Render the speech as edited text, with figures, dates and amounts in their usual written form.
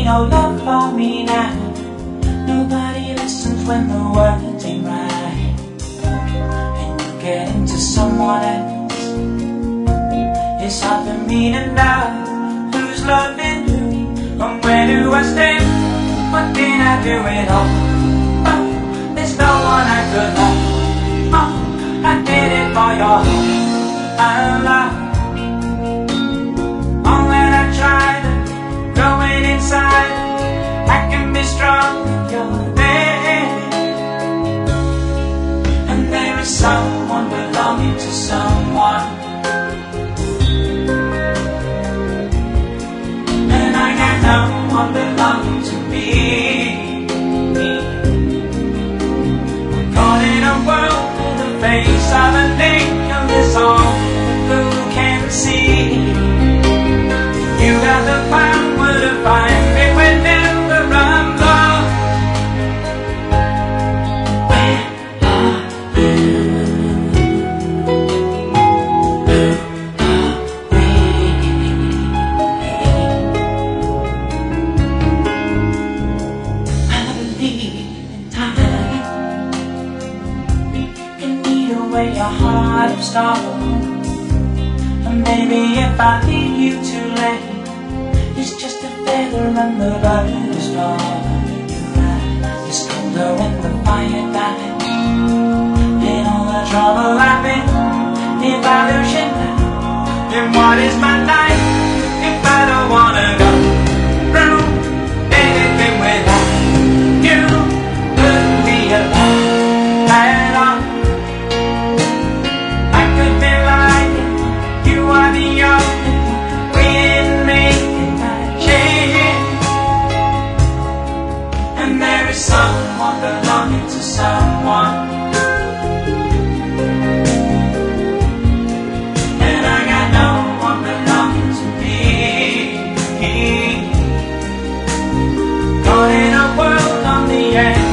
no love for me now. Nobody listens when the words ain't right, and you get into someone else. It's hard for me to know who's loving who, and where do I stand? What did I do it all? Oh, there's no one I could love. Oh, I did it for your heart. Love. Oh, when I try to go inside, I can be strong if you're there. And there is someone belonging to someone, and I got no one belonging to me. I'm caught in a world in the face of an angel. Is all who can see. You got the power to find me whenever I'm lost. Where are you? Who are we? I believe in time can eat away your heart of stone. And maybe if I leave you too late, it's just a feather and the bird is gone. It's colder when the fire dies. In all the trouble I've been, if I lose you now, then what is my life if I don't wanna go through anything without you? Couldn't be alive at all. I could be lying, you are the only with me. And there is someone belonging to someone, and I got no one belonging to me. Caught in a world on the edge.